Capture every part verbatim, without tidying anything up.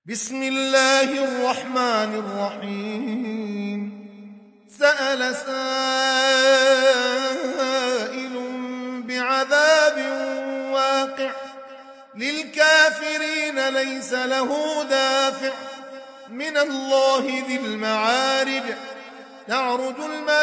بسم الله الرحمن الرحيم. سأل سائل بعذاب واقع للكافرين ليس له دافع من الله ذي المعارج. تعرج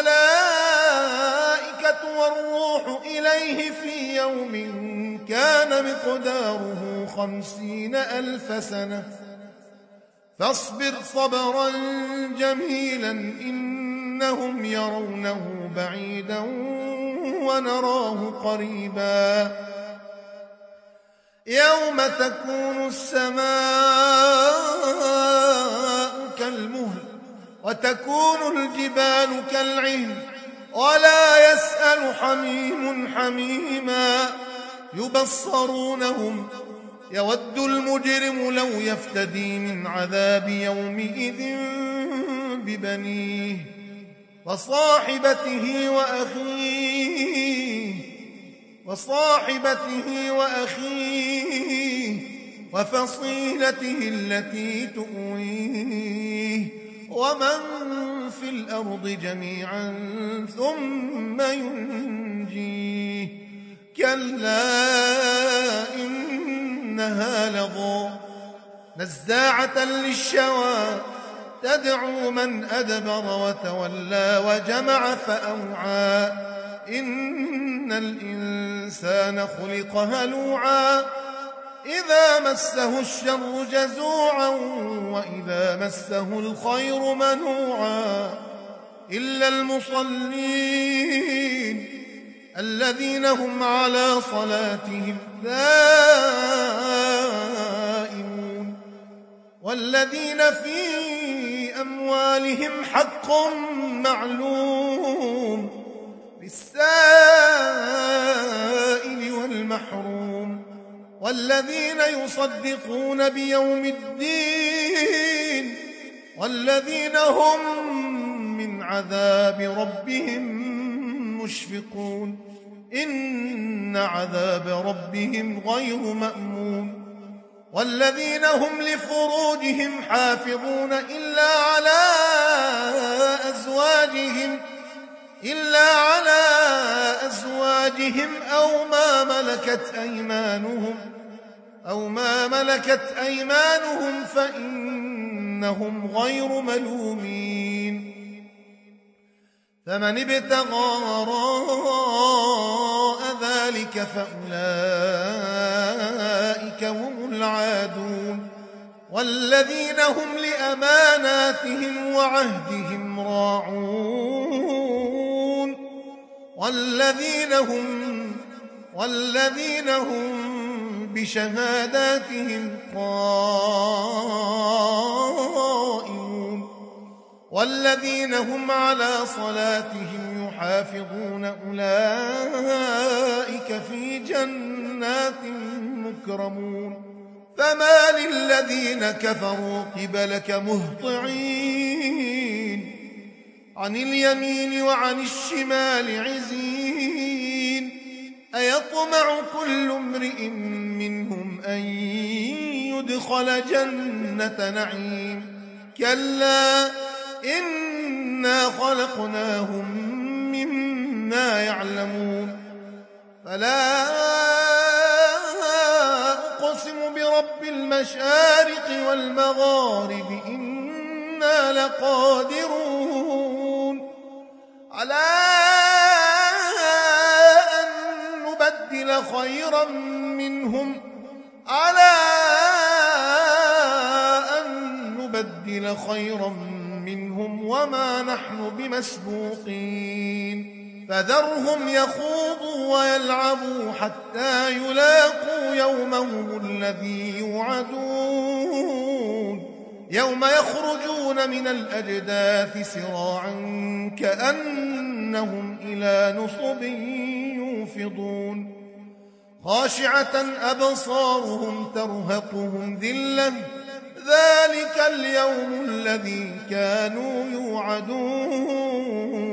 الملائكة والروح إليه في يوم كان مقداره خمسين ألف سنة فاصبر صبرا جميلا إنهم يرونه بعيدا ونراه قريبا. يوم تكون السماء كالمهل وتكون الجبال كالعهن ولا يسأل حميم حميما يبصرونهم يود المجرم لو يفتدي من عذاب يومئذ ببنيه وصاحبته وأخيه وصاحبته وأخيه وفصيلته التي تؤويه ومن في الأرض جميعا ثم ينجيه. كلا إنها لظى نزاعة للشوى تدعو من أدبر وتولى وجمع فأوعى. إن الإنسان خلق هلوعا إذا مسه الشر جزوعا وإذا مسه الخير منوعا إلا المصلين الذين هم على صلاتهم دائمون والذين في أموالهم حق معلوم للسائل والمحروم والذين يصدقون بيوم الدين والذين هم من عذاب ربهم مشفقون. إن عذاب ربهم غير مأمون. والذين هم لفروجهم حافظون إلا على أزواجهم إلا على أزواجهم أو ما ملكت أيمانهم أو ما ملكت أيمانهم فإنهم غير ملومين. فمن ابتغى وراء ذلك فأولئك هم العادون. والذين هم لأماناتهم وعهدهم راعون والذين هم والذين هم بشهاداتهم قائمون والذين هم على صلاتهم يحافظون أولئك في جنات مكرمون. فما للذين كفروا قبلك مهطعين عن اليمين وعن الشمال عزين أيطمع كل امرئ منهم أن يدخل جنة نعيم كلا إنا خلقناهم مما يعلمون. فلا أقسم برب المشارق والمغارب إنا لقادرون على أن نبدل خيرا منهم على أن نبدل خيرا منهم وما نحن بمسبوقين. فذرهم يخوضوا ويلعبوا حتى يلاقوا يومهم الذي يوعدون يوم يخرجون من الأجداث سراعا كأنهم إلى نصب يوفضون. خاشعة أبصارهم ترهقهم ذلة ذلك اليوم الذي كانوا يوعدون.